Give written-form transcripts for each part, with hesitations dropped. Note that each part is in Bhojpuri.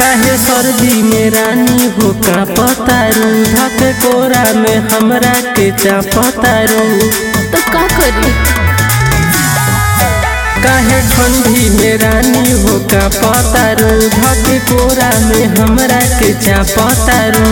काहे सर्दी में रानी हो का पतारू धक कोरा में हमरा के चापतारू तो का करी। काहे ठंडी में रानी हो का पतारू धक कोरा में हमरा के चापतारू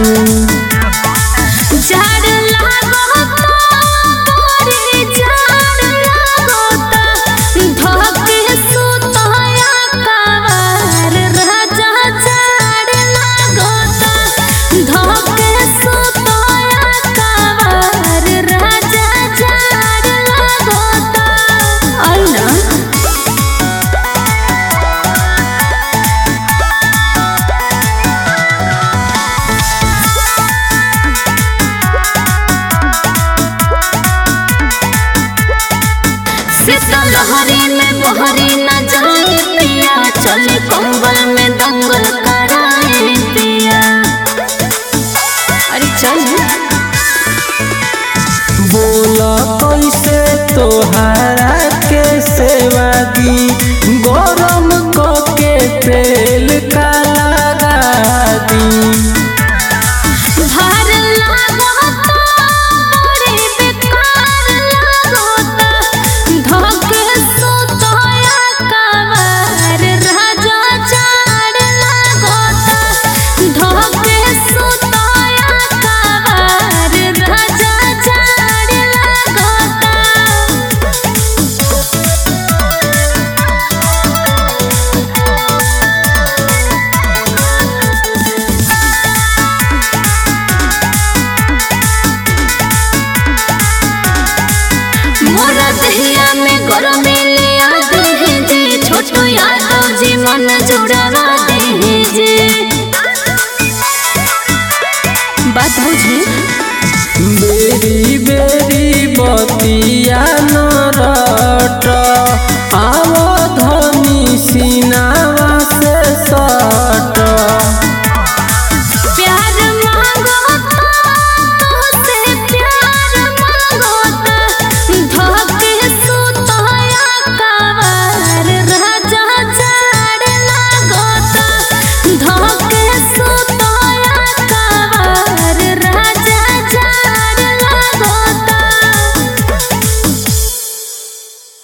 लहरी में बहरी न जाए पिया चले कंबल में दंगल कराए पिया। अरे चल बोला कैसे तोहरा के सेवा दी गरम को के तेल का लगा दी दहिया में गरम ले आते हैं जे छोटो यादव जी मन जुड़वा दे जे बात बुझे।